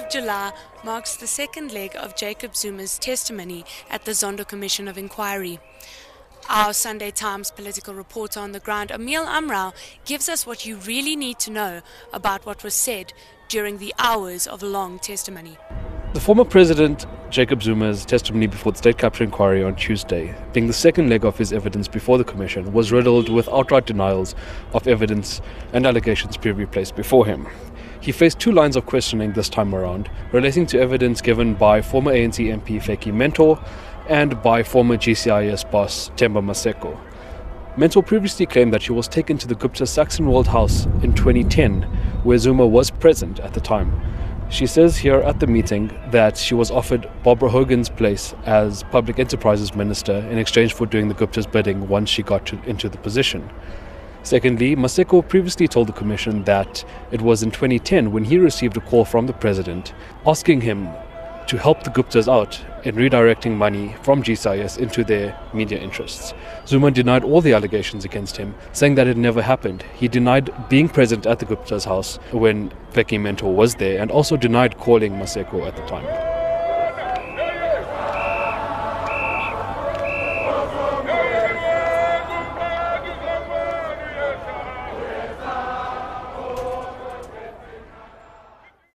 of July marks the second leg of Jacob Zuma's testimony at the Zondo Commission of Inquiry. Our Sunday Times political reporter on the ground, Emil Amrau, gives us what you really need to know about what was said during the hours of long testimony. The former president, Jacob Zuma's testimony before the State Capture Inquiry on Tuesday, being the second leg of his evidence before the Commission, was riddled with outright denials of evidence and allegations previously placed before him. He faced two lines of questioning this time around, relating to evidence given by former ANC MP Vytjie Mentor and by former GCIS boss Themba Maseko. Mentor previously claimed that she was taken to the Gupta Saxonwold house in 2010, where Zuma was present at the time. She says here at the meeting that she was offered Barbara Hogan's place as Public Enterprises Minister in exchange for doing the Gupta's bidding once she got into the position. Secondly, Maseko previously told the Commission that it was in 2010 when he received a call from the President asking him to help the Guptas out in redirecting money from GCIS into their media interests. Zuma denied all the allegations against him, saying that it never happened. He denied being present at the Gupta's house when Vytjie Mentor was there, and also denied calling Maseko at the time.